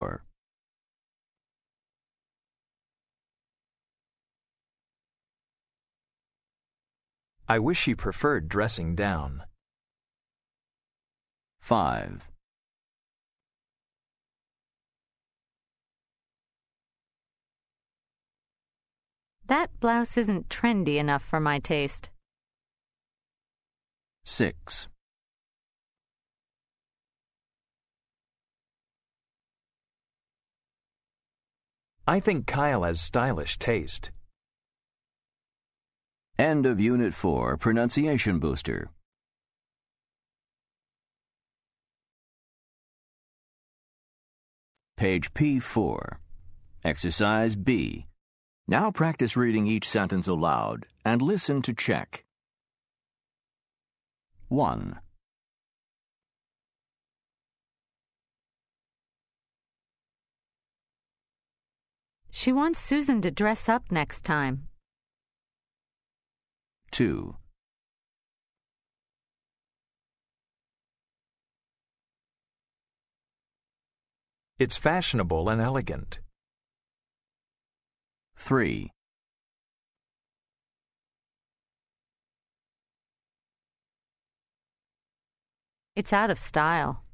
I wish she preferred dressing down. 5. That blouse isn't trendy enough for my taste. 6. I think Kyle has stylish taste. End of Unit 4, Pronunciation Booster. Page P4. Exercise B. Now practice reading each sentence aloud and listen to check. 1. She wants Susan to dress up next time. 2. It's fashionable and elegant. 3. It's out of style.